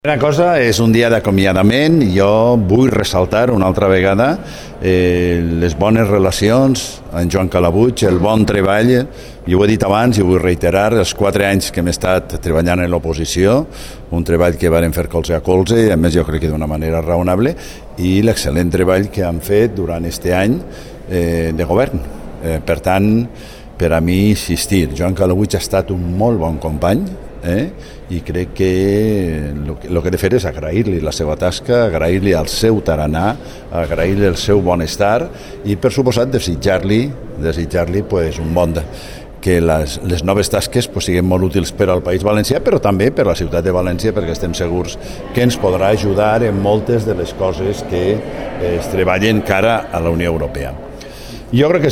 Una cosa és un dia d'acomiadament i jo vull ressaltar una altra vegada les bones relacions amb Joan Calabuig, el bon treball, i ho he dit abans i ho vull reiterar, els 4 anys que hem estat treballant en l'oposició, un treball que varen fer colze a colze, i a més jo crec que d'una manera raonable, i l'excel·lent treball que han fet durant aquest any de govern. Per tant, per a mi, insistir, Joan Calabuig ha estat un molt bon company, i crec que el que he de fer és agrair-li la seva tasca, agrair-li el seu tarannà, agrair-li el seu benestar i, per suposat, desitjar-li un bon que les noves tasques siguin molt útils per al País Valencià, però també per a la ciutat de València, perquè estem segurs que ens podrà ajudar en moltes de les coses que es treballen cara a la Unió Europea. Jo crec que